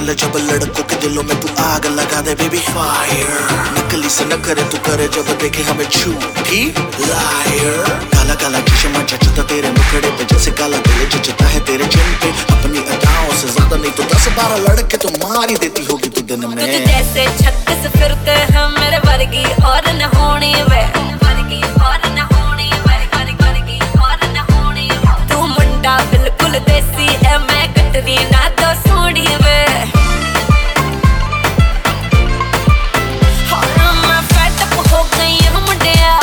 चल जब लड़कों के दिलों में तू आग लगा दे बेबी फायर। नकली से न करे तू करे जब देखे हमें झूठी लायर। काला काला चश्मा जचता तेरे मुखड़े पे जैसे काला दिल जचता है तेरे चिन पे। अपनी अदाओं से ज्यादा नहीं तो 10-12 लड़के तो मार ही देती होगी तू दिन में। तुझे जैसे 36 फिरते हैं मेरे वर्गी और न होनी वे, वर्गी और न होनी वे, वर्गी और न होनी। तू मुंडा बिल्कुल देसी है, मैं कटरीना तो सोनी वे। मैं फेड अप हो गई हूं मुंडिया,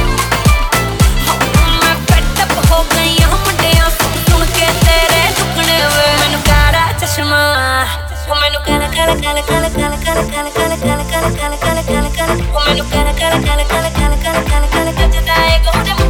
मैं फेड अप हो गई हूं मुंडिया। सुन के तेरे दुखने वे, मैनू काला चश्मा, मैनू काला काला काला काला काला काला काला काला काला काला काला काला काला काला, मैनू काला काला काला काला काला काला काला काला जचदा है गोरे।